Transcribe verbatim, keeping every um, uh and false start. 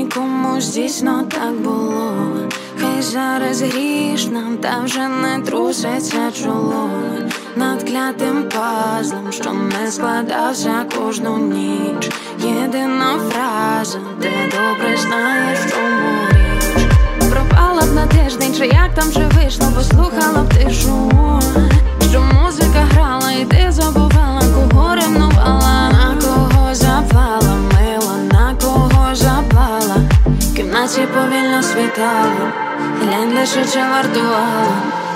комусь дійсно так було. Хай зараз грішна, та вже не труситься чоло над клятим пазлом, що не складався кожну ніч. Єдина фраза, ти добре знаєш, чому річ. Пропала б на тиждень, чи як там вже вийшло, послухала б тишу, що музика грала і ти забувала, кого ревнувала, на кого запала, мила, на кого запала. В кімнаті повільно світало, глянь лише чи вартувало.